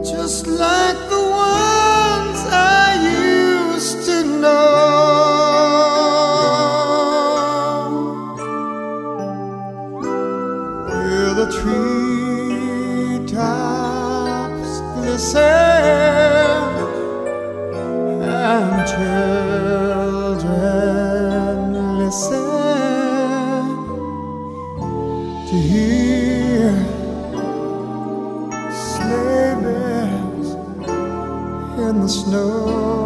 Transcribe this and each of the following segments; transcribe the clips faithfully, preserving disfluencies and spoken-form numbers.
just like the ones I used to know, where the treetops glisten and children listen to hear sleigh bells in the snow.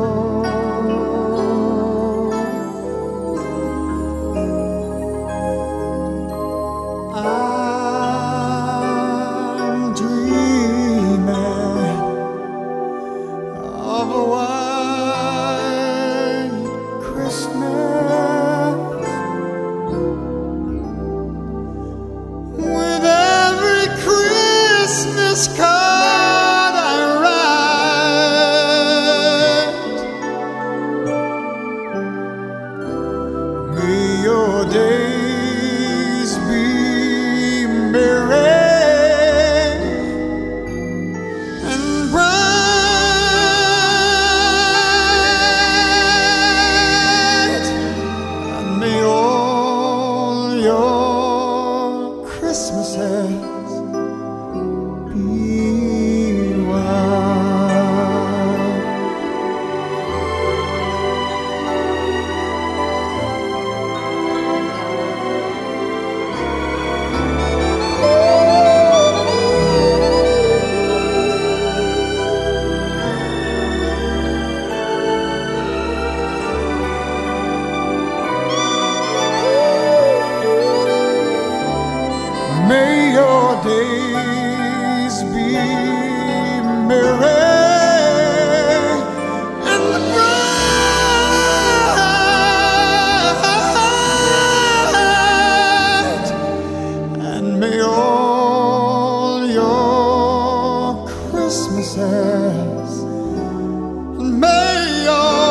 I'm dreaming of a white Christmas, with every Christmas card I write. May your days be merry and bright, and may all your Christmases be white. May your days be merry and bright, and may all your Christmases, and may your